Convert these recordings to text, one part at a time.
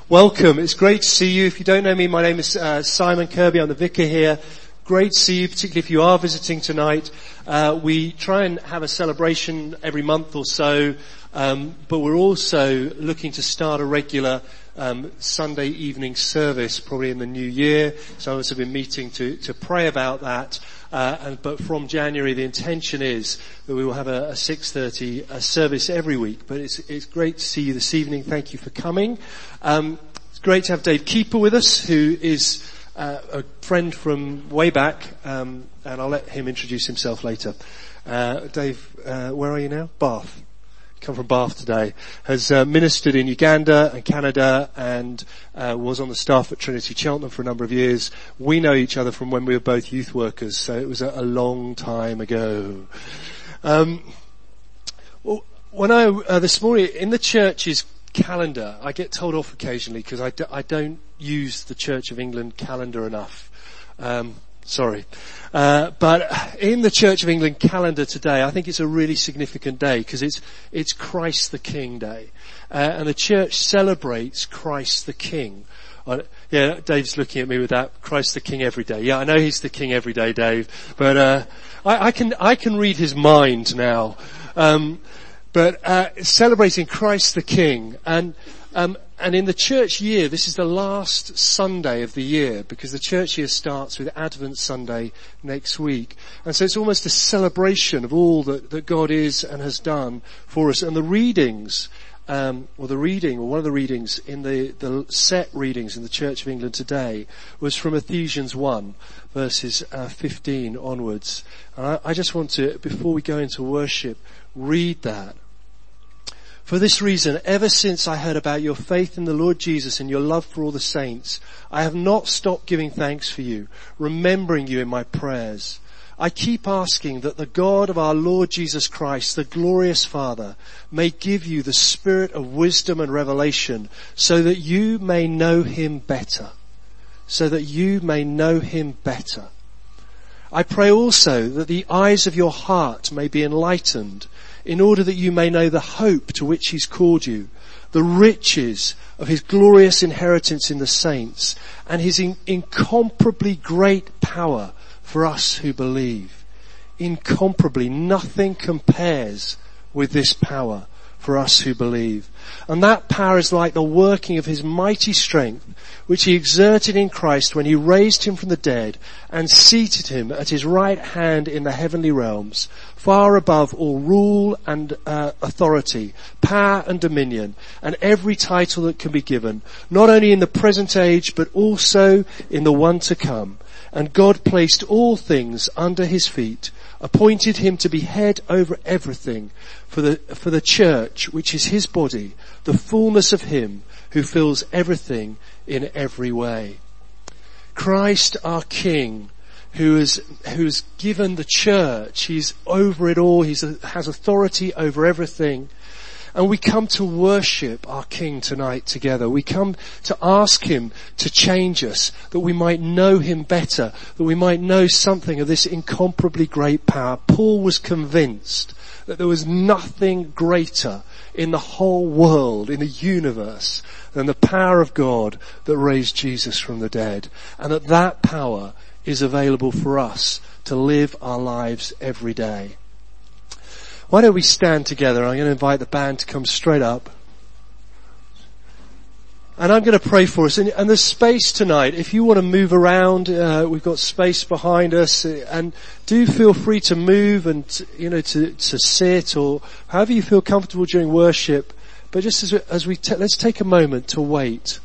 Welcome. It's great to see you. If you don't know me, my name is Simon Kirby. I'm the vicar here. Great to see you, particularly if you are visiting tonight. We try and have a celebration every month or so, but we're also looking to start a regular Sunday evening service probably in the new year. So I've been meeting to pray about that. But from January, the intention is that we will have a 6:30 service every week. But it's great to see you this evening. Thank you for coming. It's great to have Dave Keeper with us, who is a friend from way back, and I'll let him introduce himself later. Dave, where are you now? Bath. Come from Bath today. Has ministered in Uganda and Canada, and was on the staff at Trinity Cheltenham for a number of years. We know each other from when we were both youth workers, so it was a long time ago. This morning in the church's calendar, I get told off occasionally because I don't use the Church of England calendar enough. Sorry. But in the Church of England calendar today, I think it's a really significant day because it's Christ the King Day. And the church celebrates Christ the King. Yeah, Dave's looking at me with that, Christ the King every day. Yeah, I know he's the King every day, Dave. But, I can read his mind now. But celebrating Christ the King. And in the church year, this is the last Sunday of the year because the church year starts with Advent Sunday next week. And so it's almost a celebration of all that God is and has done for us. And the readings, one of the readings in the set readings in the Church of England today was from Ephesians 1, verses 15 onwards. And I just want to, before we go into worship, read that. For this reason, ever since I heard about your faith in the Lord Jesus and your love for all the saints, I have not stopped giving thanks for you, remembering you in my prayers. I keep asking that the God of our Lord Jesus Christ, the glorious Father, may give you the spirit of wisdom and revelation so that you may know him better. So that you may know him better. I pray also that the eyes of your heart may be enlightened, in order that you may know the hope to which he's called you, the riches of his glorious inheritance in the saints, and his incomparably great power for us who believe. Incomparably, nothing compares with this power for us who believe. And that power is like the working of his mighty strength, which he exerted in Christ when he raised him from the dead and seated him at his right hand in the heavenly realms, far above all rule and authority, power and dominion, and every title that can be given, not only in the present age, but also in the one to come. And God placed all things under his feet, appointed him to be head over everything for the church, which is his body, the fullness of him who fills everything in every way. Christ our King, who's given the church, he's over it all, has authority over everything. And we come to worship our King tonight together. We come to ask him to change us, that we might know him better, that we might know something of this incomparably great power. Paul was convinced that there was nothing greater in the whole world, in the universe, than the power of God that raised Jesus from the dead. And that power is available for us to live our lives every day. Why don't we stand together? I'm going to invite the band to come straight up. And I'm going to pray for us. And there's space tonight. If you want to move around, we've got space behind us. And do feel free to move and, to sit or however you feel comfortable during worship. But just let's take a moment to wait.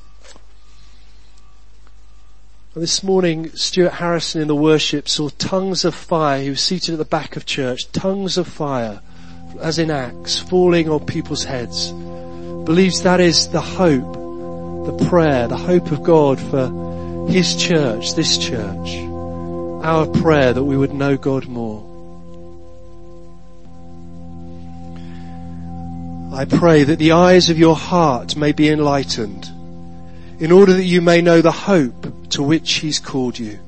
This morning, Stuart Harrison in the worship saw tongues of fire. He was seated at the back of church. Tongues of fire, as in Acts, falling on people's heads. Believes that is the hope, the prayer, the hope of God for his church, this church. Our prayer that we would know God more. I pray that the eyes of your heart may be enlightened, in order that you may know the hope to which he's called you.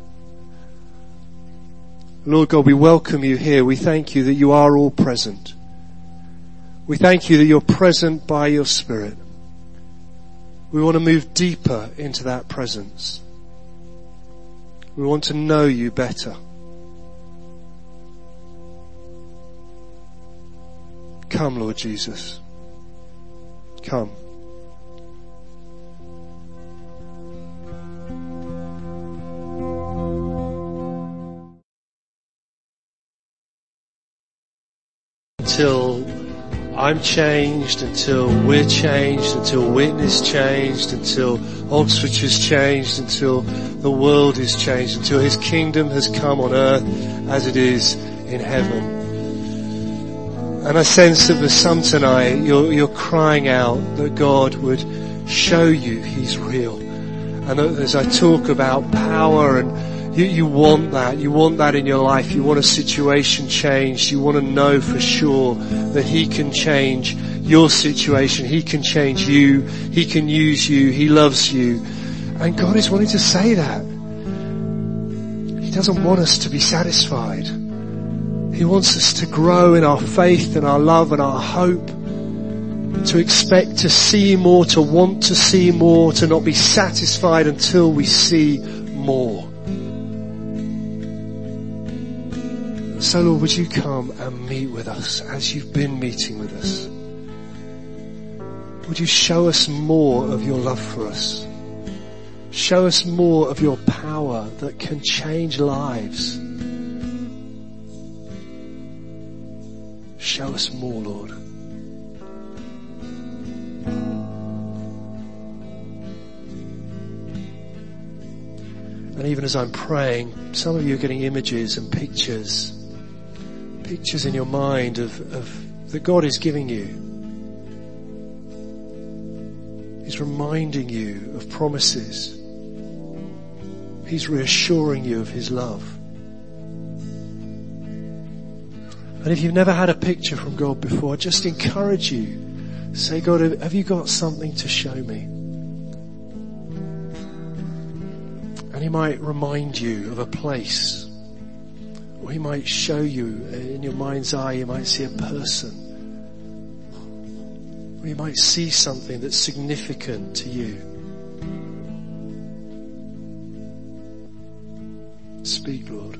Lord God, we welcome you here. We thank you that you are all present. We thank you that you're present by your Spirit. We want to move deeper into that presence. We want to know you better. Come, Lord Jesus. Come. Until I'm changed, until we're changed, until Witness changed, until Oxfordshire's changed, until the world is changed, until His kingdom has come on earth as it is in heaven. And I sense that for some tonight, you're crying out that God would show you He's real. And that as I talk about power, and you want that in your life. You want a situation changed. You want to know for sure that He can change your situation. He can change you. He can use you. He loves you. And God is wanting to say that. He doesn't want us to be satisfied. He wants us to grow in our faith and our love and our hope, to expect to see more, to want to see more, to not be satisfied until we see more. So Lord, would you come and meet with us as you've been meeting with us? Would you show us more of your love for us? Show us more of your power that can change lives. Show us more, Lord. And even as I'm praying, some of you are getting images and pictures in your mind of that God is giving you. He's reminding you of promises. He's reassuring you of His love. And if you've never had a picture from God before, I just encourage you. Say, God, have you got something to show me? And He might remind you of a place. Or He might show you in your mind's eye, you might see a person. Or you might see something that's significant to you. Speak, Lord.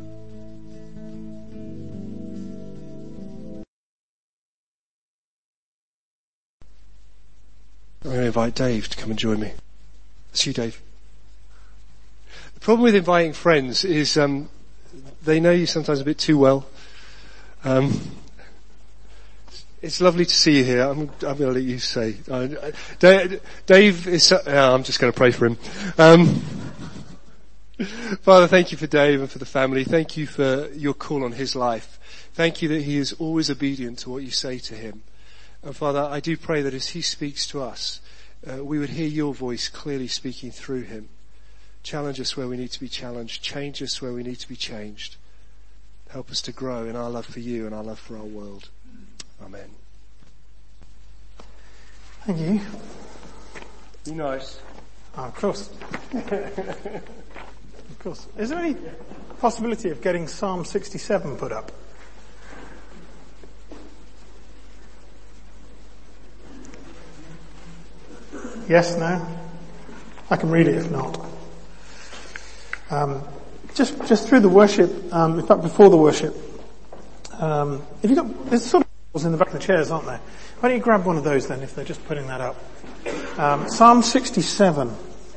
I'm going to invite Dave to come and join me. It's you, Dave. The problem with inviting friends is they know you sometimes a bit too well. It's lovely to see you here. I'm going to let you say. Dave is... I'm just going to pray for him. Father, thank you for Dave and for the family. Thank you for your call on his life. Thank you that he is always obedient to what you say to him. And Father, I do pray that as he speaks to us, we would hear your voice clearly speaking through him. Challenge us where we need to be challenged. Change us where we need to be changed. Help us to grow in our love for you and our love for our world. Amen. Thank you. Be nice. Oh, of course. Of course. Is there any possibility of getting Psalm 67 put up? Yes, no? I can read it if not. Just through the worship, in fact before the worship, if you got, there's sort of in the back of the chairs, aren't there? Why don't you grab one of those then if they're just putting that up. Psalm 67.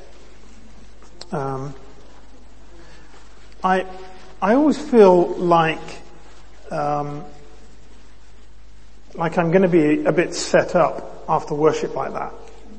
I always feel like I'm going to be a bit set up after worship like that.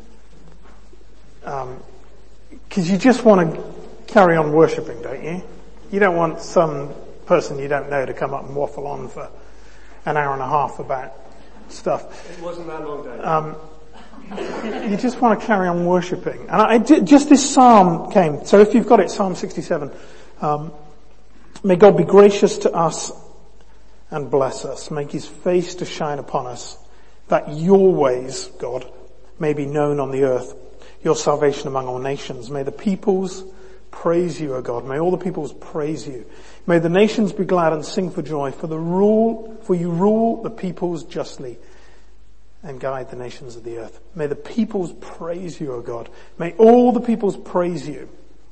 Because you just want to carry on worshipping, don't you? You don't want some person you don't know to come up and waffle on for an hour and a half about stuff. It wasn't that long, Dave. You just want to carry on worshipping. And just this psalm came. So if you've got it, Psalm 67. May God be gracious to us and bless us. Make His face to shine upon us, that your ways, God, may be known on the earth. Your salvation among all nations. May the peoples praise you, O God. May all the peoples praise you. May the nations be glad and sing for joy, for you rule the peoples justly. and guide the nations of the earth. May the peoples praise you, O God. May all the peoples praise you.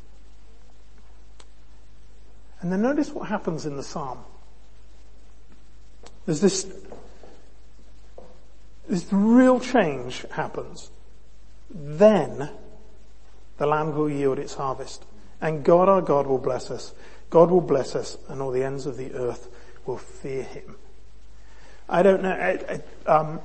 And then notice what happens in the psalm. There's this real change happens. Then the land will yield its harvest. And God our God will bless us. God will bless us, and all the ends of the earth will fear him. I don't know.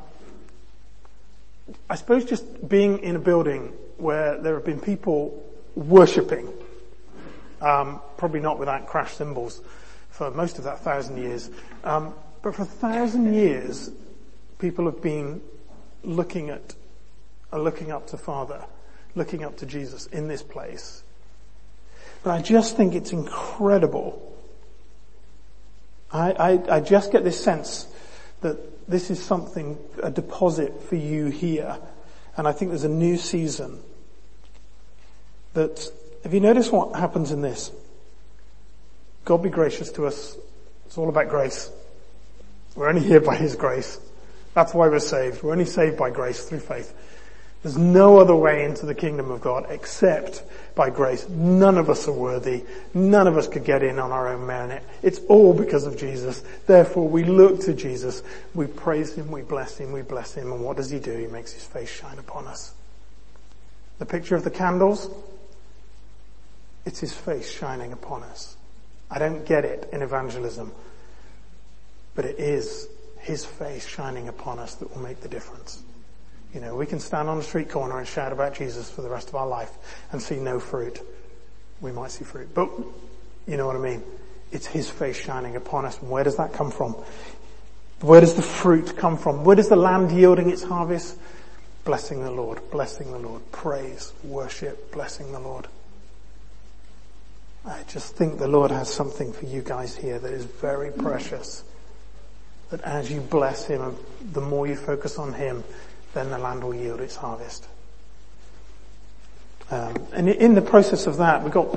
I suppose just being in a building where there have been people worshipping, probably not without crash cymbals for most of that 1,000 years, but for 1,000 years, people have been looking up to Father, looking up to Jesus in this place. But I just think it's incredible. I just get this sense that this is something, a deposit for you here. And I think there's a new season that, if you notice what happens in this, God be gracious to us. It's all about grace. We're only here by his grace. That's why we're saved. We're only saved by grace through faith. There's no other way into the kingdom of God except by grace. None of us are worthy. None of us could get in on our own merit. It's all because of Jesus. Therefore, we look to Jesus. We praise him. We bless him. We bless him. And what does he do? He makes his face shine upon us. The picture of the candles, it's his face shining upon us. I don't get it in evangelism, but it is his face shining upon us that will make the difference. You know, we can stand on a street corner and shout about Jesus for the rest of our life and see no fruit. We might see fruit, but you know what I mean? It's his face shining upon us. And where does that come from? Where does the fruit come from? Where does the land yielding its harvest? Blessing the Lord, blessing the Lord. Praise, worship, blessing the Lord. I just think the Lord has something for you guys here that is very precious. That as you bless him, the more you focus on him, then the land will yield its harvest. And in the process of that, we got,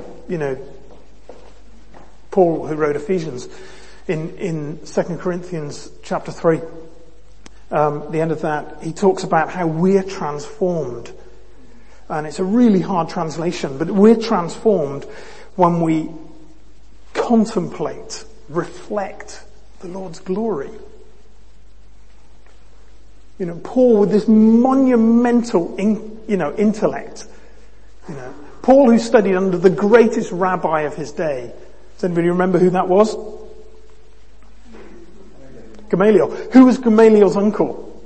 Paul, who wrote Ephesians, in 2 Corinthians chapter 3, the end of that, he talks about how we're transformed. And it's a really hard translation, but we're transformed when we contemplate, reflect the Lord's glory. Paul with this monumental, intellect. Paul who studied under the greatest rabbi of his day. Does anybody remember who that was? Gamaliel. Who was Gamaliel's uncle?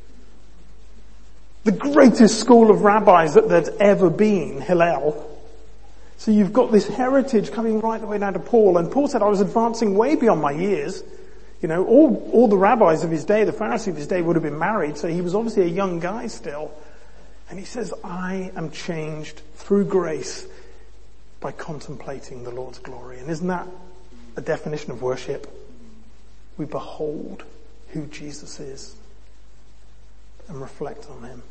The greatest school of rabbis that there's ever been, Hillel. So you've got this heritage coming right the way down to Paul. And Paul said, I was advancing way beyond my years. All the rabbis of his day, the Pharisees of his day would have been married, so he was obviously a young guy still. And he says, I am changed through grace by contemplating the Lord's glory. And isn't that a definition of worship? We behold who Jesus is and reflect on him.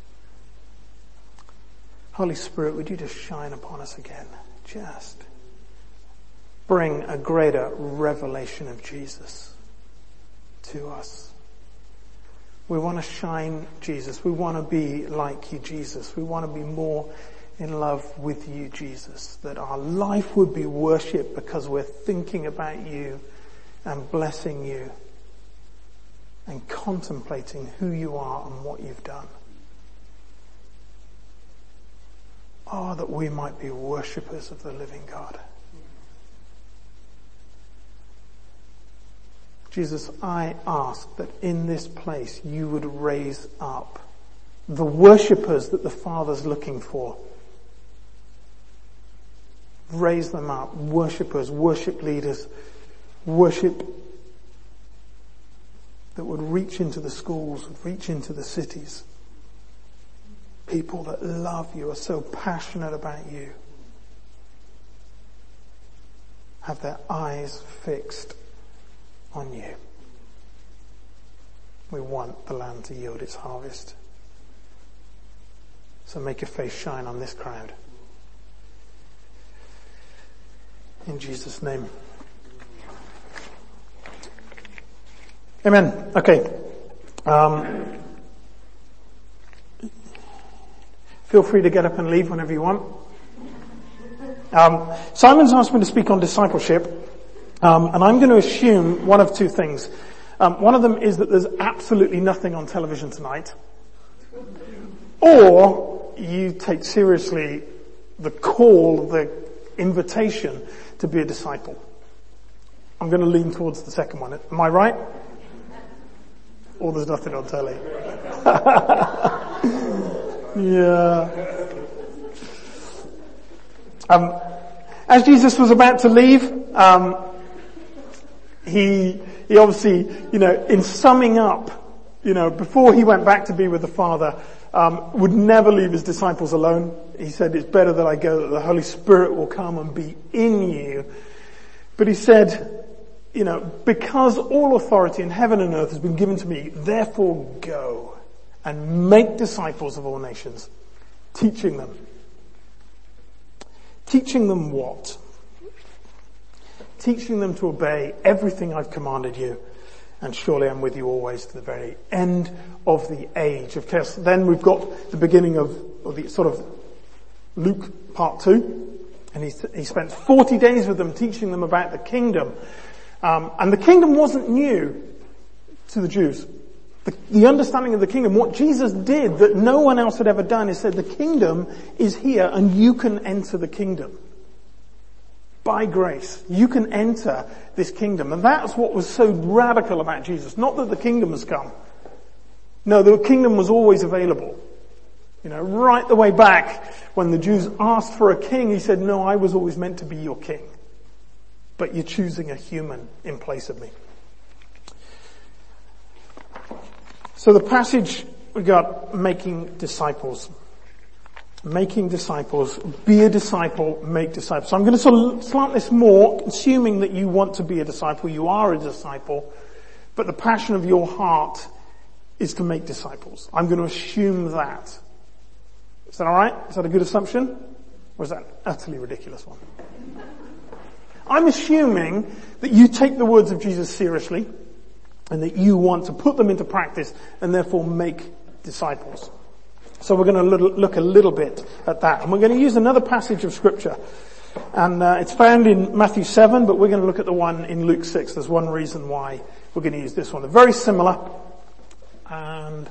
Holy Spirit, would you just shine upon us again? Just bring a greater revelation of Jesus to us. We want to shine Jesus. We want to be like you, Jesus. We want to be more in love with you, Jesus. That our life would be worship because we're thinking about you and blessing you and contemplating who you are and what you've done. Oh, that we might be worshippers of the living God. Jesus, I ask that in this place you would raise up the worshippers that the Father's looking for. Raise them up, worshippers, worship leaders, worship that would reach into the schools, would reach into the cities. People that love you, are so passionate about you, have their eyes fixed on you. We want the land to yield its harvest. So make your face shine on this crowd. In Jesus' name. Amen. Okay. Feel free to get up and leave whenever you want. Simon's asked me to speak on discipleship, and I'm going to assume one of two things. One of them is that there's absolutely nothing on television tonight, or you take seriously the call, the invitation to be a disciple. I'm going to lean towards the second one. Am I right? Or there's nothing on telly. Yeah. As Jesus was about to leave, he obviously, in summing up, before he went back to be with the Father, would never leave his disciples alone. He said, it's better that I go, that the Holy Spirit will come and be in you. But he said, because all authority in heaven and earth has been given to me, therefore go and make disciples of all nations, teaching them. Teaching them what? Teaching them to obey everything I've commanded you. And surely I'm with you always to the very end of the age. Of course, then we've got the beginning of the sort of Luke part 2. And he spent 40 days with them teaching them about the kingdom. And the kingdom wasn't new to the Jews. The understanding of the kingdom, what Jesus did that no one else had ever done, is said the kingdom is here and you can enter the kingdom. By grace, you can enter this kingdom. And that's what was so radical about Jesus. Not that the kingdom has come. No, the kingdom was always available. Right the way back when the Jews asked for a king, he said, no, I was always meant to be your king. But you're choosing a human in place of me. So the passage we got, making disciples. Making disciples. Be a disciple, make disciples. So I'm going to sort of slant this more, assuming that you want to be a disciple, you are a disciple, but the passion of your heart is to make disciples. I'm going to assume that. Is that alright? Is that a good assumption? Or is that an utterly ridiculous one? I'm assuming that you take the words of Jesus seriously and that you want to put them into practice and therefore make disciples. So we're going to look a little bit at that. And we're going to use another passage of scripture. And it's found in Matthew 7, but we're going to look at the one in Luke 6. There's one reason why we're going to use this one. They're very similar. And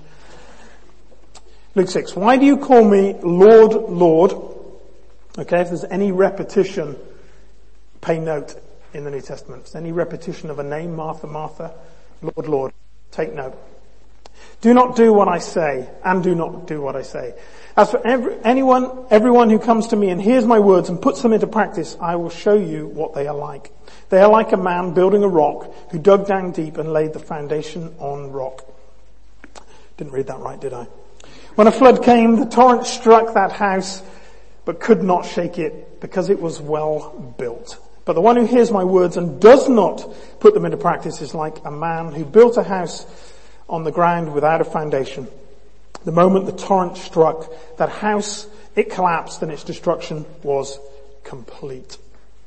Luke 6. Why do you call me Lord, Lord? Okay, if there's any repetition, pay note in the New Testament. If there's any repetition of a name, Martha, Martha, Lord, Lord, take note. Do not do what I say, and do not do what I say. As for everyone who comes to me and hears my words and puts them into practice, I will show you what they are like. They are like a man building a rock who dug down deep and laid the foundation on rock. Didn't read that right, did I? When a flood came, the torrent struck that house, but could not shake it because it was well built. But the one who hears my words and does not put them into practice is like a man who built a house on the ground without a foundation. The moment the torrent struck that house, it collapsed and its destruction was complete.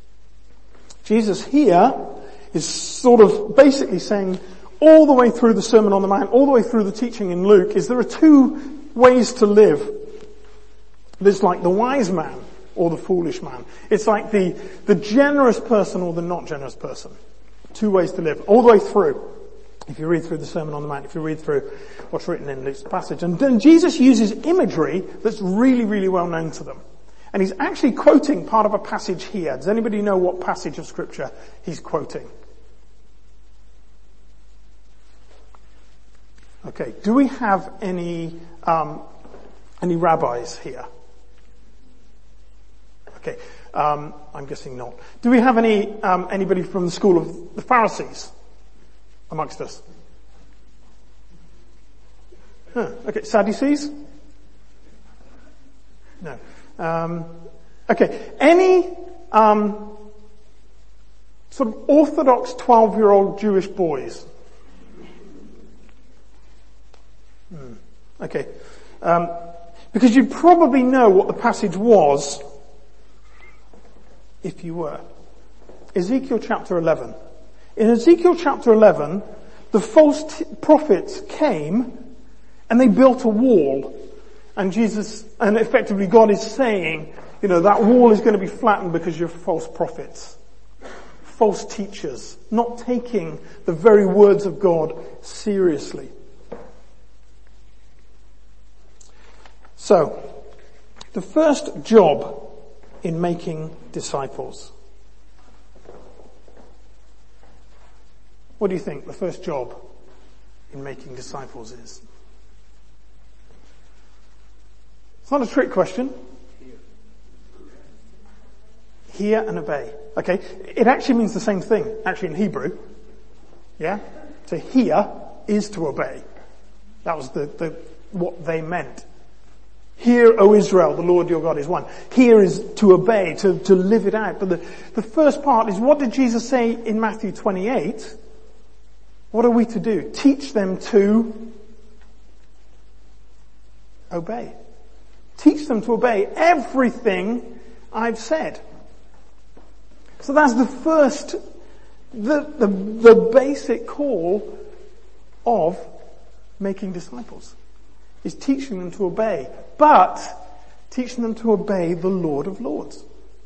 Jesus here is sort of basically saying all the way through the Sermon on the Mount, all the way through the teaching in Luke, is there are two ways to live. There's like the wise man or the foolish man. It's like the generous person or the not generous person. Two ways to live, all the way through. If you read through the Sermon on the Mount, if you read through what's written in Luke's passage. And then Jesus uses imagery that's really, really well known to them. And he's actually quoting part of a passage here. Does anybody know what passage of scripture he's quoting? Okay, do we have any rabbis here? Okay, I'm guessing not. Do we have anybody from the school of the Pharisees amongst us? Okay, Sadducees? No. Okay, any sort of orthodox 12-year-old Jewish boys? Okay. Because you'd probably know what the passage was if you were. Ezekiel chapter 11. In Ezekiel chapter 11, the false prophets came and they built a wall And effectively God is saying, that wall is going to be flattened because you're false prophets, false teachers, not taking the very words of God seriously. So, the first job in making disciples. What do you think the first job in making disciples is? It's not a trick question. Hear and obey. Okay, it actually means the same thing, actually in Hebrew. Yeah? To hear is to obey. That was what they meant. Hear, O Israel, the Lord your God is one. Hear is to obey, to live it out. But the first part is, what did Jesus say in Matthew 28? What are we to do? Teach them to obey. Teach them to obey everything I've said. So that's the first, the basic call of making disciples, is teaching them to obey, but teaching them to obey the Lord of Lords.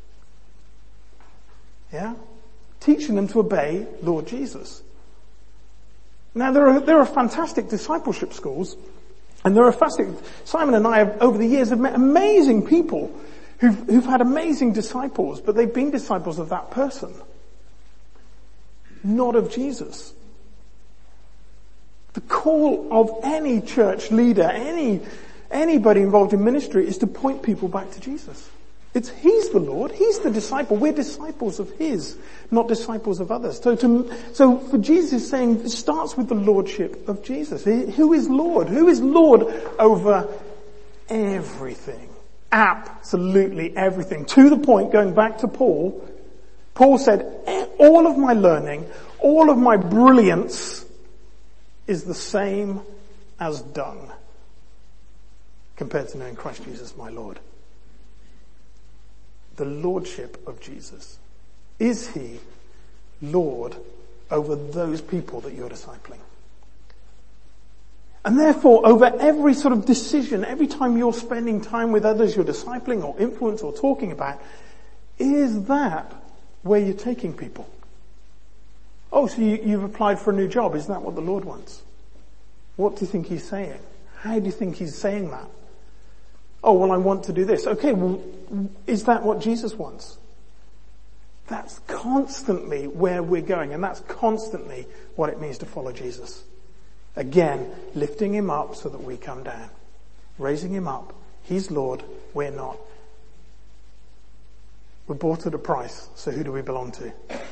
Yeah? Teaching them to obey Lord Jesus. Now there are fantastic discipleship schools, and Simon and I have, over the years, have met amazing people who've had amazing disciples, but they've been disciples of that person, not of Jesus. The call of any church leader, anybody involved in ministry, is to point people back to Jesus. He's the Lord, He's the disciple. We're disciples of His, not disciples of others. So for Jesus saying, it starts with the lordship of Jesus. Who is Lord? Who is Lord over everything? Absolutely everything. To the point, going back to Paul said, all of my learning, all of my brilliance is the same as dung compared to knowing Christ Jesus my Lord. The lordship of Jesus. Is He Lord over those people that you're discipling? And therefore, over every sort of decision, every time you're spending time with others you're discipling or influence or talking about, is that where you're taking people? Oh, so you've applied for a new job. Isn't that what the Lord wants? What do you think He's saying? How do you think He's saying that? Oh, well, I want to do this. Okay, well, is that what Jesus wants? That's constantly where we're going, and that's constantly what it means to follow Jesus. Again, lifting Him up so that we come down. Raising Him up. He's Lord, we're not. We're bought at a price, so who do we belong to?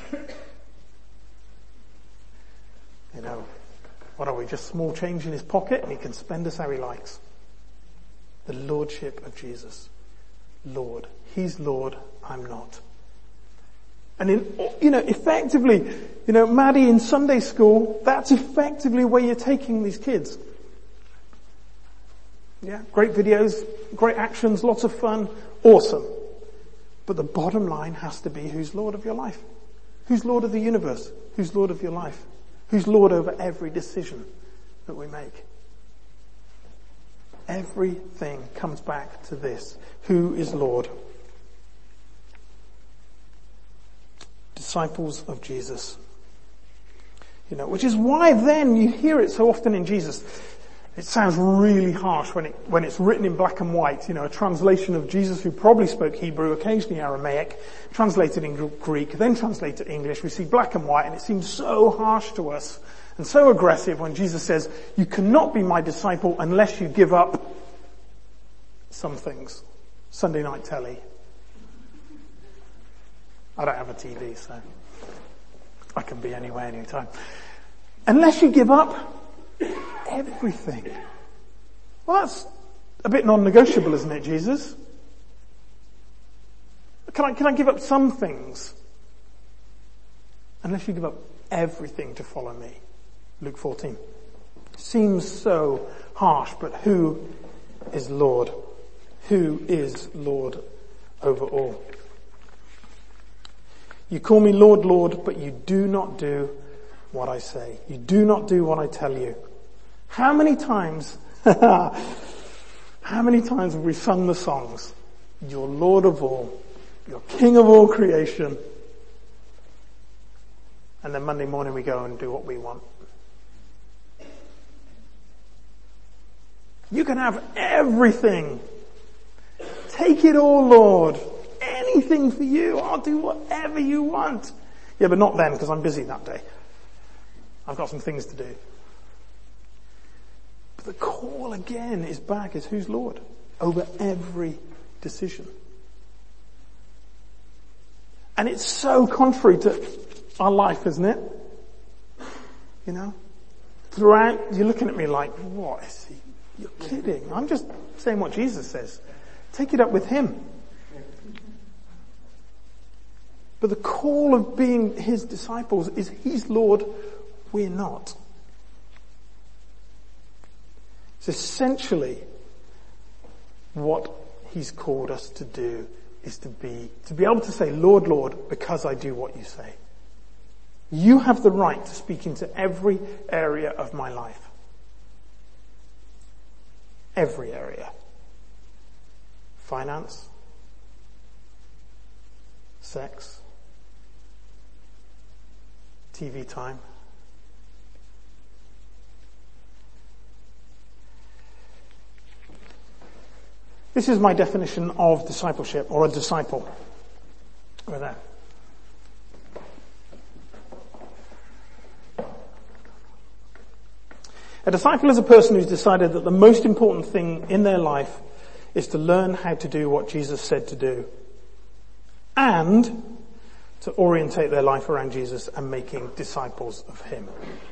What are we? Just small change in His pocket and He can spend us how He likes. The lordship of Jesus. Lord. He's Lord, I'm not. And effectively, Maddie in Sunday school, that's effectively where you're taking these kids. Yeah, great videos, great actions, lots of fun, awesome. But the bottom line has to be, who's Lord of your life? Who's Lord of the universe? Who's Lord of your life? Who's Lord over every decision that we make? Everything comes back to this. Who is Lord? Disciples of Jesus. Which is why then you hear it so often in Jesus. It sounds really harsh when it's written in black and white, a translation of Jesus who probably spoke Hebrew, occasionally Aramaic, translated in Greek, then translated English. We see black and white and it seems so harsh to us and so aggressive when Jesus says, you cannot be my disciple unless you give up some things. Sunday night telly. I don't have a TV, so I can be anywhere, anytime. Unless you give up everything. Well, that's a bit non-negotiable, isn't it, Jesus? Can I give up some things? Unless you give up everything to follow me. Luke 14. Seems so harsh, but who is Lord? Who is Lord over all? You call me Lord, Lord, but you do not do what I say. You do not do what I tell you. How many times How many times have we sung the songs? You're Lord of all. You're King of all creation. And then Monday morning we go and do what we want. You can have everything. Take it all, Lord. Anything for you. I'll do whatever you want. Yeah, but not then, because I'm busy that day. I've got some things to do. But the call again is back is who's Lord over every decision. And it's so contrary to our life, isn't it? You know? Throughout, you're looking at me like, what is he? You're kidding. I'm just saying what Jesus says. Take it up with him. But the call of being his disciples is he's Lord, we're not. It's essentially what he's called us to do is to be able to say, Lord, Lord, because I do what you say. You have the right to speak into every area of my life. Every area. Finance. Sex. TV time. This is my definition of discipleship, or a disciple. Over there. A disciple is a person who's decided that the most important thing in their life is to learn how to do what Jesus said to do, and to orientate their life around Jesus and making disciples of him.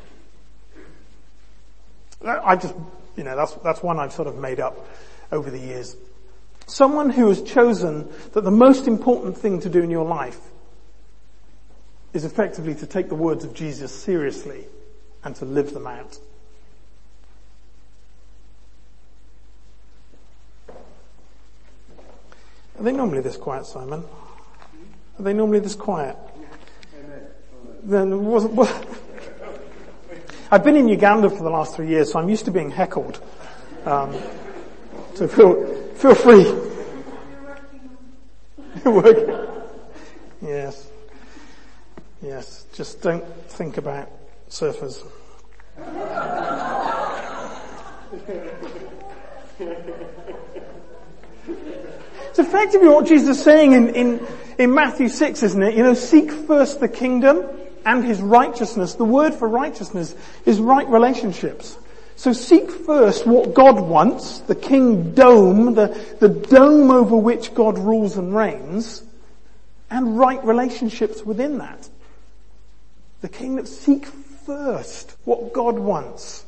That's one I've sort of made up over the years. Someone who has chosen that the most important thing to do in your life is effectively to take the words of Jesus seriously and to live them out. Are they normally this quiet, Simon? Are they normally this quiet? Then it wasn't. I've been in Uganda for the last 3 years, so I'm used to being heckled. So feel free. You're working. Yes. Just don't think about surfers. It's effectively what Jesus is saying in Matthew 6, isn't it? You know, seek first the kingdom and his righteousness. The word for righteousness is right relationships. So seek first what God wants, the kingdom, the dome over which God rules and reigns, and right relationships within that. The kingdom, seek first what God wants.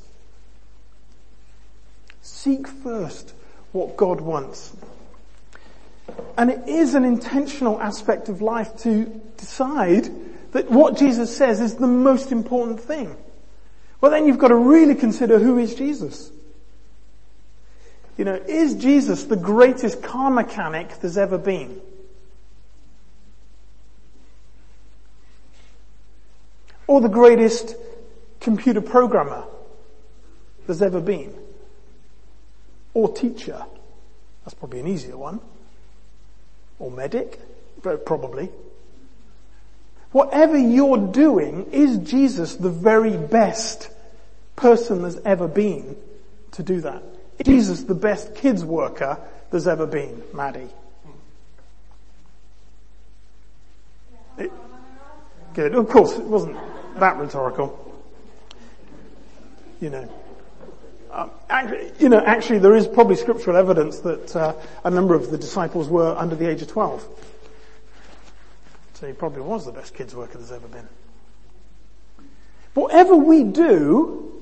Seek first what God wants. And it is an intentional aspect of life to decide that what Jesus says is the most important thing. Well, then you've got to really consider, who is Jesus? You know, is Jesus the greatest car mechanic there's ever been? Or the greatest computer programmer there's ever been? Or teacher? That's probably an easier one. Or medic? But probably. Whatever you're doing, is Jesus the very best person there's ever been to do that? Is Jesus the best kids worker there's ever been, Maddie? Good. Of course, it wasn't that rhetorical. Actually there is probably scriptural evidence that a number of the disciples were under the age of 12. So he probably was the best kids worker there's ever been. Whatever we do,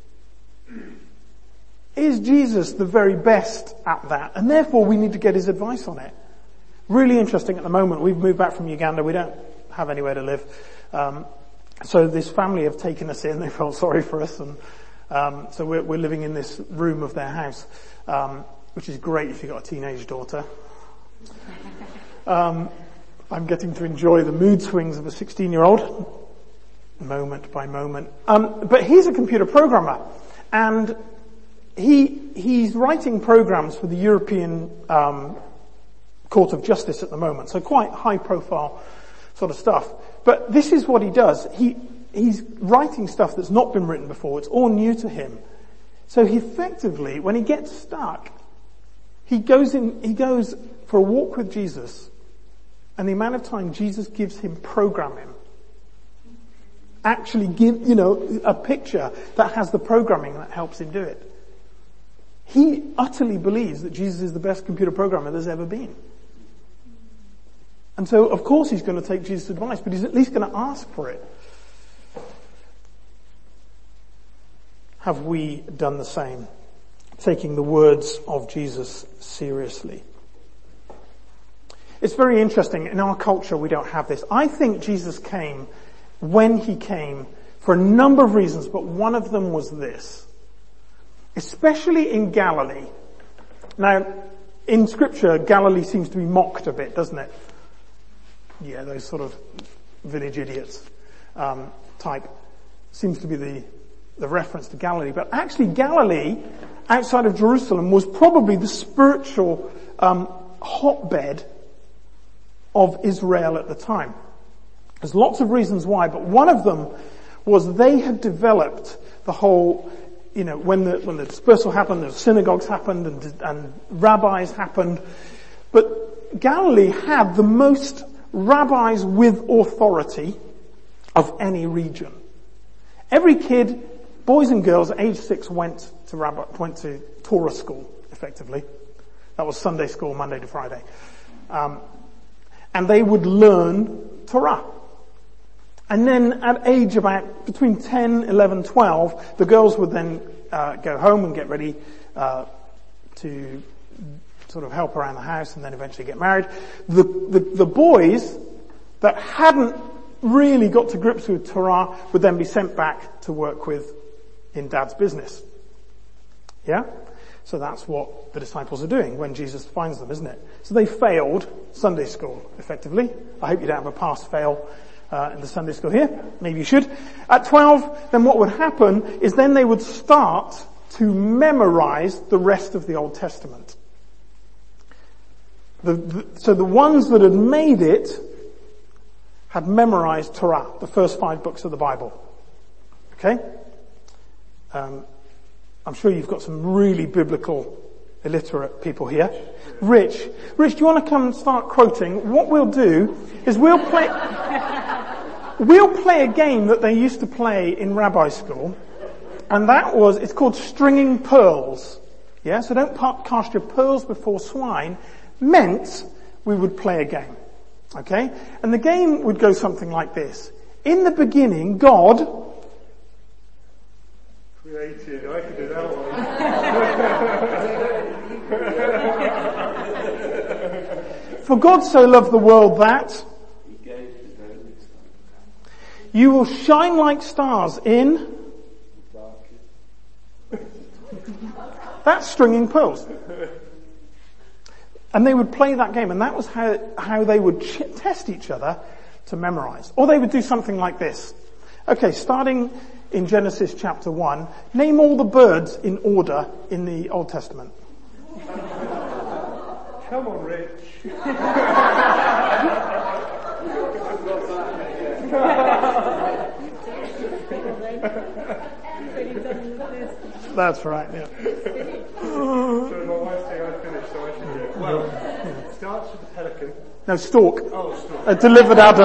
is Jesus the very best at that? And therefore we need to get his advice on it. Really interesting at the moment. We've moved back from Uganda. We don't have anywhere to live. So this family have taken us in. They felt sorry for us. And so we're living in this room of their house, which is great if you've got a teenage daughter. I'm getting to enjoy the mood swings of a 16-year-old, moment by moment. But he's a computer programmer, and he's writing programs for the European Court of Justice at the moment, so quite high profile sort of stuff. But this is what he does. He's writing stuff that's not been written before. It's all new to him. So he effectively, when he gets stuck, he goes for a walk with Jesus, and the amount of time Jesus gives him programming, actually give, a picture that has the programming that helps him do it. He utterly believes that Jesus is the best computer programmer there's ever been. And so, of course, he's going to take Jesus' advice, but he's at least going to ask for it. Have we done the same? Taking the words of Jesus seriously. It's very interesting. In our culture, we don't have this. I think Jesus came, when he came, for a number of reasons, but one of them was this. Especially in Galilee. Now, in Scripture, Galilee seems to be mocked a bit, doesn't it? Yeah, those sort of village idiots type seems to be the reference to Galilee. But actually Galilee, outside of Jerusalem, was probably the spiritual hotbed of Israel at the time. There's lots of reasons why, but one of them was they had developed the whole, when the dispersal happened, the synagogues happened and rabbis happened. But Galilee had the most rabbis with authority of any region. Every kid, boys and girls at age 6 went to Torah school, effectively. That was Sunday school, Monday to Friday. And they would learn Torah. And then at age about between 10, 11, 12, the girls would then go home and get ready to sort of help around the house and then eventually get married. The boys that hadn't really got to grips with Torah would then be sent back to work in Dad's business. Yeah? So that's what the disciples are doing when Jesus finds them, isn't it? So they failed Sunday school, effectively. I hope you don't have a pass-fail in the Sunday school here. Maybe you should. At 12, then what would happen is then they would start to memorize the rest of the Old Testament. So the ones that had made it had memorized Torah, the first 5 books of the Bible. Okay? I'm sure you've got some really biblical, illiterate people here. Rich, do you want to come and start quoting? What we'll do is we'll play a game that they used to play in rabbi school, and it's called stringing pearls. Yeah, so don't cast your pearls before swine. Meant we would play a game. Okay? And the game would go something like this. In the beginning, God created. I could do that one. For God so loved the world that you will shine like stars in. That's stringing pearls. And they would play that game, and that was how they would test each other to memorize. Or they would do something like this. Okay, starting in Genesis chapter 1, name all the birds in order in the Old Testament. Come on, Rich. That's right, yeah. So my wife's saying I finished, so I should do it. Well, it starts with the pelican. No, stork. Oh, stork. Delivered Adam.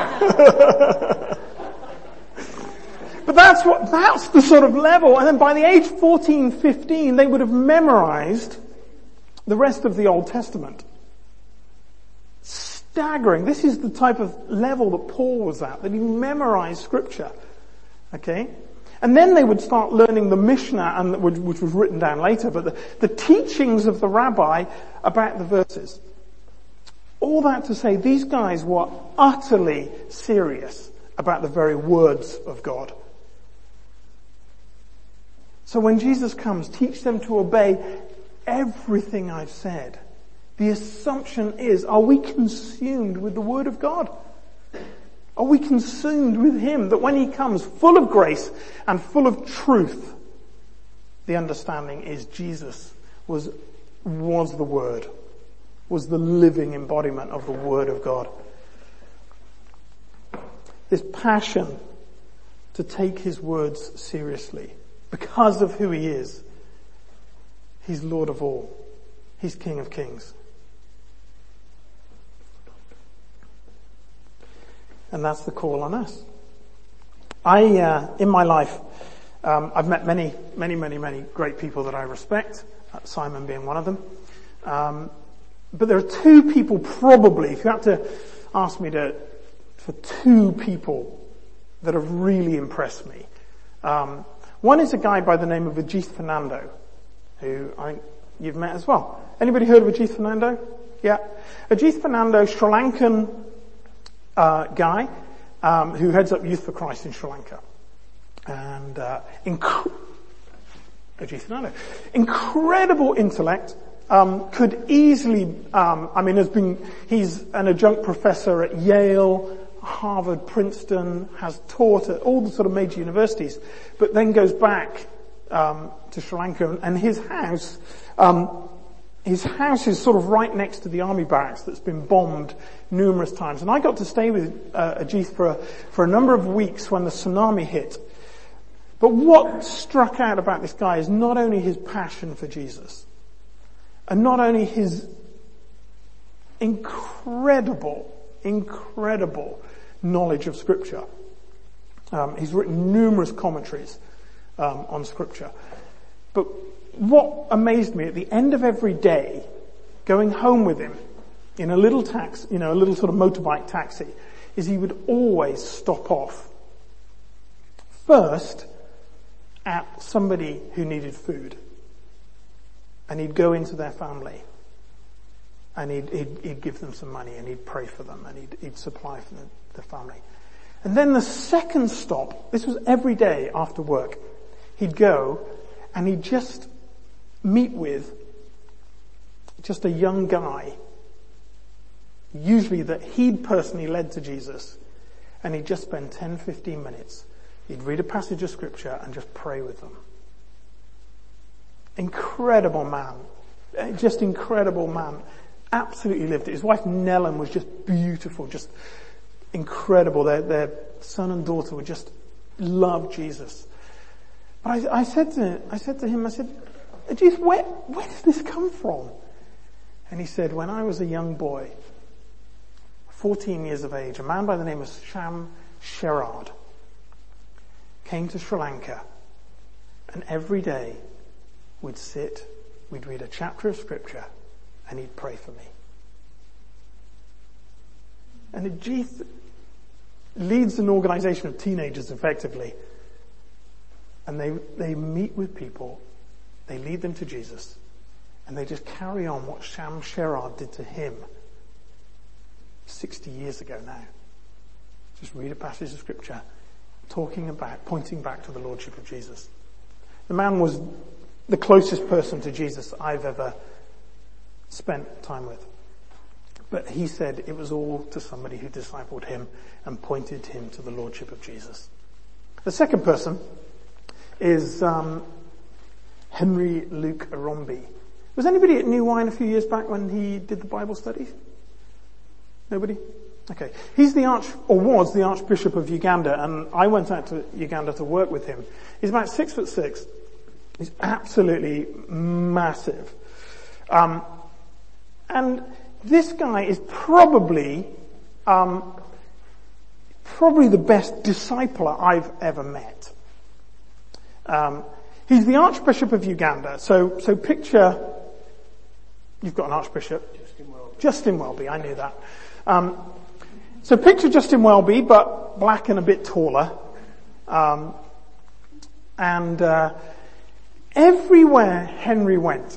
But that's the sort of level. And then by the age 14, 15, they would have memorized the rest of the Old Testament. Staggering. This is the type of level that Paul was at, that he memorized scripture. Okay? And then they would start learning the Mishnah, which was written down later, but the teachings of the rabbi about the verses. All that to say, these guys were utterly serious about the very words of God. So when Jesus comes, teach them to obey everything I've said. The assumption is, are we consumed with the Word of God? Are we consumed with Him, that when He comes full of grace and full of truth, the understanding is Jesus was the Word, was the living embodiment of the Word of God. This passion to take his words seriously because of who he is. He's Lord of all. He's King of Kings. And that's the call on us. In my life, I've met many great people that I respect, Simon being one of them. But there are two people probably, if you had to ask me for two people that have really impressed me. One is a guy by the name of Ajith Fernando, who you've met as well. Anybody heard of Ajith Fernando? Yeah. Ajith Fernando, Sri Lankan guy, who heads up Youth for Christ in Sri Lanka. And Ajith Fernando. Incredible intellect, could easily, he's an adjunct professor at Yale, Harvard, Princeton, has taught at all the sort of major universities, but then goes back to Sri Lanka, and his house is sort of right next to the army barracks that's been bombed numerous times. And I got to stay with Ajith for a number of weeks when the tsunami hit. But what struck out about this guy is not only his passion for Jesus, and not only his incredible knowledge of Scripture. He's written numerous commentaries on Scripture. But what amazed me, at the end of every day, going home with him in a little taxi, a little sort of motorbike taxi, is he would always stop off first at somebody who needed food. And he'd go into their family and he'd give them some money and he'd pray for them and he'd supply for the family. And then the second stop, this was every day after work, he'd go and he'd just meet with just a young guy, usually that he'd personally led to Jesus, and he'd just spend 10-15 minutes. He'd read a passage of Scripture and just pray with them. Incredible man. Just incredible man. Absolutely lived it. His wife Nellen was just beautiful, just incredible. Their son and daughter would just love Jesus. But I said to him, Ajith, where does this come from? And he said, when I was a young boy, 14 years of age, a man by the name of Sham Sherard came to Sri Lanka, and every day we'd read a chapter of Scripture, and he'd pray for me. And Ajith leads an organization of teenagers effectively, and they meet with people, they lead them to Jesus, and they just carry on what Sham Sherard did to him 60 years ago now. Just read a passage of Scripture, pointing back to the Lordship of Jesus. The man was the closest person to Jesus I've ever spent time with. But he said it was all to somebody who discipled him and pointed him to the Lordship of Jesus. The second person is Henry Luke Arombi. Was anybody at New Wine a few years back when he did the Bible studies? Nobody? Okay. He's was the Archbishop of Uganda, and I went out to Uganda to work with him. He's about 6'6". He's absolutely massive. And this guy is probably the best discipler I've ever met. He's the Archbishop of Uganda. So picture, you've got an Archbishop. Justin Welby, I knew that. So picture Justin Welby, but black and a bit taller. Everywhere Henry went,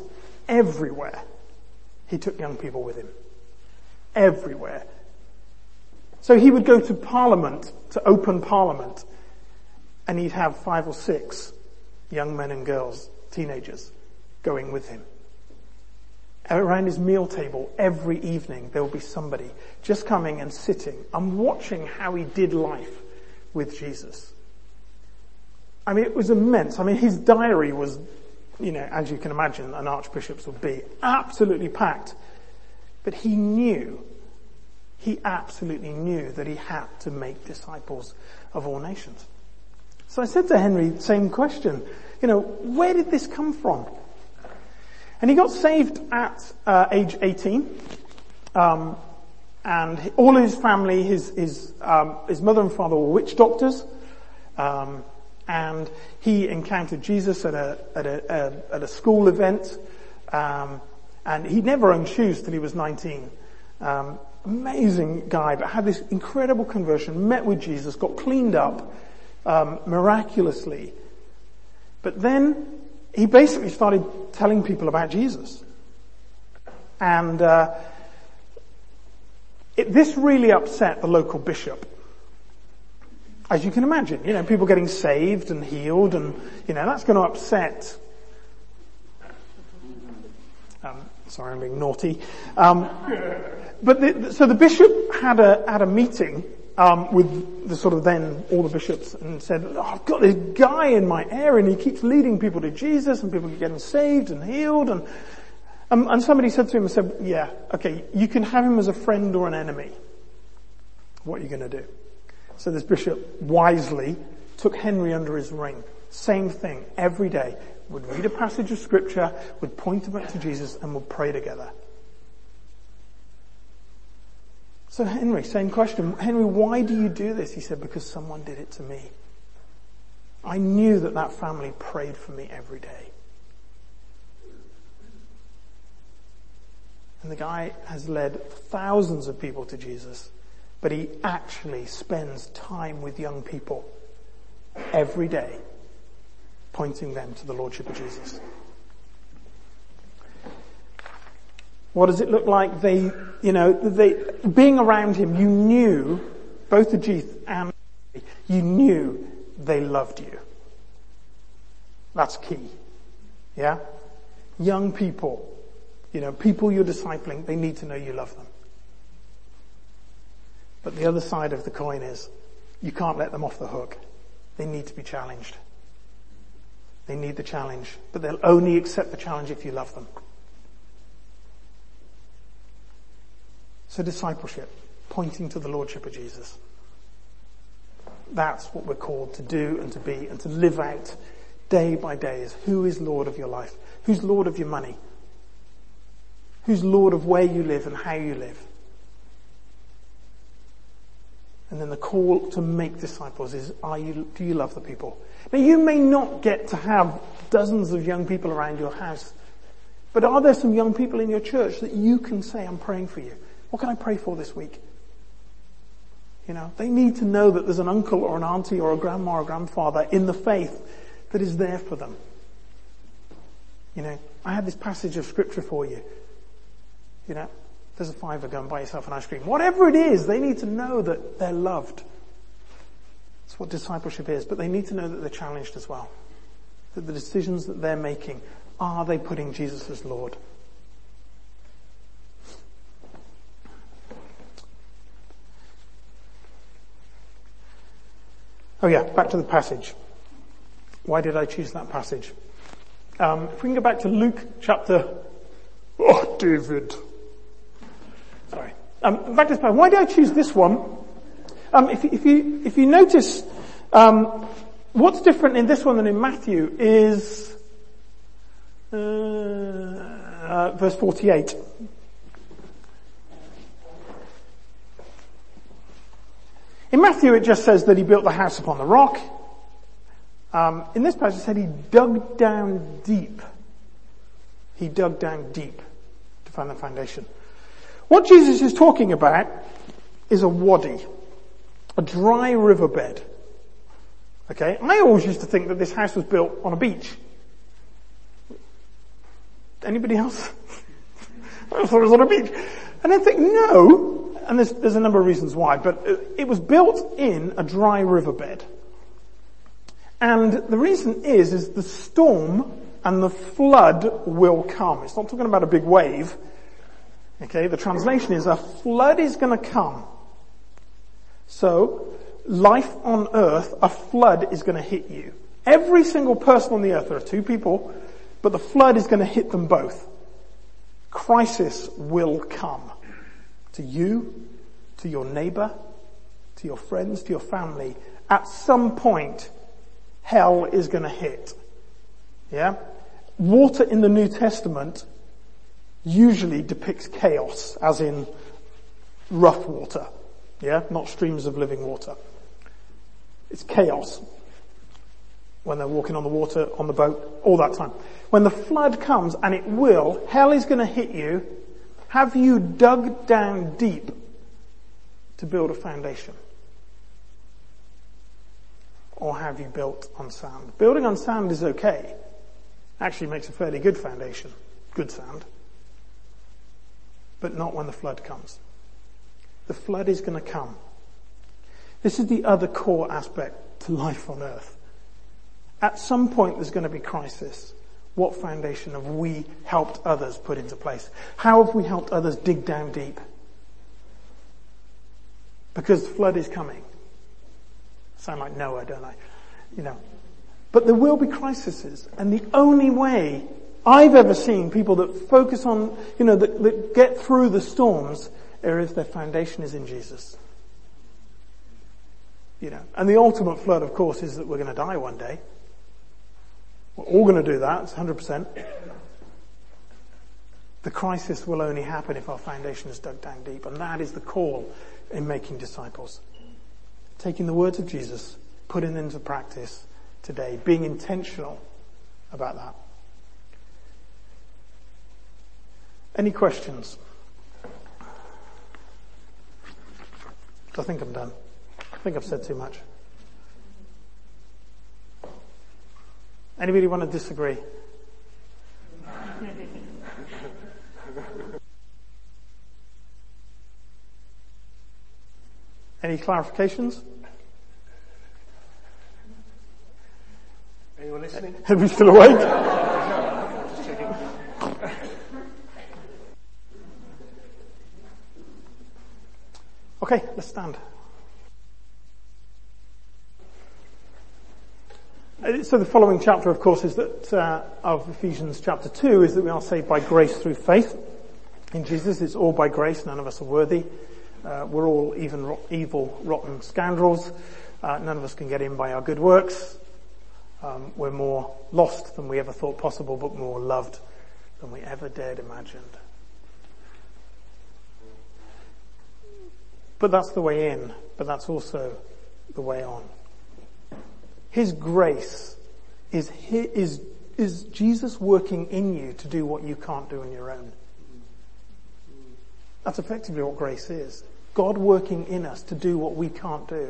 he took young people with him. Everywhere. So he would go to Parliament, to open Parliament, and he'd have 5 or 6 young men and girls, teenagers, going with him. Around his meal table, every evening, there would be somebody just coming and sitting and watching how he did life with Jesus. I mean, it was immense. I mean, his diary was as you can imagine, an archbishop's would be absolutely packed. But he absolutely knew that he had to make disciples of all nations. So I said to Henry, same question, where did this come from? And he got saved at age 18. And all his family, his mother and father were witch doctors. And he encountered Jesus at a school event. And he never owned shoes till he was 19. Amazing guy, but had this incredible conversion, met with Jesus, got cleaned up, miraculously. But then he basically started telling people about Jesus. And, this really upset the local bishop. As you can imagine, people getting saved and healed and, that's going to upset. Sorry, I'm being naughty. So the bishop had a meeting, with the sort of then all the bishops and said, I've got this guy in my area and he keeps leading people to Jesus and people are getting saved and healed and somebody said to him and said, yeah, okay, you can have him as a friend or an enemy. What are you going to do? So this bishop wisely took Henry under his wing. Same thing every day. Would read a passage of scripture, would point him back to Jesus and would pray together. So Henry, same question. Henry, why do you do this? He said, because someone did it to me. I knew that family prayed for me every day. And the guy has led thousands of people to Jesus, but he actually spends time with young people every day, pointing them to the Lordship of Jesus. What does it look like? They being around him, you knew, both Ajith and you knew they loved you. That's key. Yeah? Young people, people you're discipling, they need to know you love them. But the other side of the coin is, you can't let them off the hook. They need to be challenged. They need the challenge, but they'll only accept the challenge if you love them. So discipleship, pointing to the Lordship of Jesus. That's what we're called to do and to be and to live out day by day, is who is Lord of your life? Who's Lord of your money? Who's Lord of where you live and how you live? And then the call to make disciples is, do you love the people? Now you may not get to have dozens of young people around your house, but are there some young people in your church that you can say, I'm praying for you? What can I pray for this week? They need to know that there's an uncle or an auntie or a grandma or a grandfather in the faith that is there for them. I have this passage of scripture for you. There's a £5, go and buy yourself an ice cream. Whatever it is, they need to know that they're loved. That's what discipleship is, but they need to know that they're challenged as well. That the decisions that they're making, are they putting Jesus as Lord? Oh yeah, back to the passage. Why did I choose that passage? If we can go back to Luke chapter... Oh, David. Sorry. Back to this passage. Why did I choose this one? If you notice, what's different in this one than in Matthew is verse 48. In Matthew it just says that he built the house upon the rock. In this passage it said he dug down deep. He dug down deep to find the foundation. What Jesus is talking about is a wadi, a dry riverbed. Okay? I always used to think that this house was built on a beach. Anybody else? I thought it was on a beach. And I think, no. And there's a number of reasons why, but it was built in a dry riverbed. And the reason is the storm and the flood will come. It's not talking about a big wave. Okay, the translation is a flood is going to come. So, life on earth, a flood is going to hit you. Every single person on the earth, there are two people But the flood is going to hit them both. Crisis will come to you, to your neighbor, to your friends, to your family. At some point, hell is going to hit. Yeah? Water in the New Testament usually depicts chaos, as in rough water. Yeah? Not streams of living water. It's chaos. When they're walking on the water, on the boat, all that time. When the flood comes, and it will, hell is going to hit you. Have you dug down deep to build a foundation? Or have you built on sand? Building on sand is okay. Actually makes a fairly good foundation. Good sand. But not when the flood comes. The flood is going to come. This is the other core aspect to life on earth. At some point there's going to be crisis. What foundation have we helped others put into place? How have we helped others dig down deep? Because the flood is coming. I sound like Noah, don't I? But there will be crises, and the only way I've ever seen people that focus on, that get through the storms are if their foundation is in Jesus. And the ultimate flood, of course, is that we're going to die one day. We're all going to do that, it's 100%. The crisis will only happen if our foundation is dug down deep, and that is the call in making disciples. Taking the words of Jesus, putting them into practice today, being intentional about that. Any questions? I think I'm done. I think I've said too much. Anybody want to disagree? Any clarifications? Anyone listening? Are we still awake? Just checking. Okay, let's stand. So the following chapter, of course, is that of Ephesians chapter 2, is that we are saved by grace through faith in Jesus. It's all by grace. None of us are worthy. We're all evil, rotten scoundrels. None of us can get in by our good works. We're more lost than we ever thought possible, but more loved than we ever dared imagine. But that's the way in, but that's also the way on. His grace is Jesus working in you to do what you can't do on your own. That's effectively what grace is. God working in us to do what we can't do.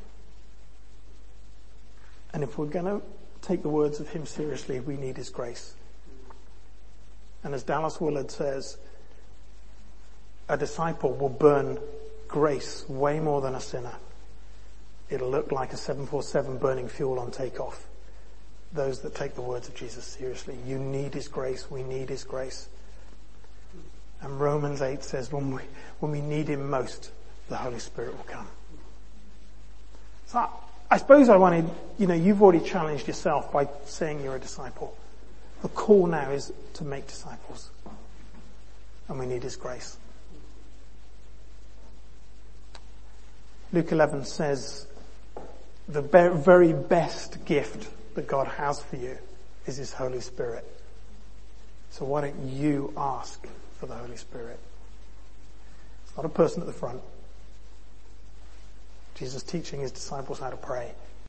And if we're going to take the words of him seriously, we need his grace. And as Dallas Willard says, a disciple will burn grace way more than a sinner. It'll look like a 747 burning fuel on takeoff. Those that take the words of Jesus seriously. You need his grace. We need his grace. And Romans 8 says when we need him most, the Holy Spirit will come. So I suppose I wanted, you've already challenged yourself by saying you're a disciple. The call now is to make disciples. And we need his grace. Luke 11 says, the very best gift that God has for you is his Holy Spirit. So why don't you ask for the Holy Spirit? It's not a person at the front. Jesus teaching his disciples how to pray.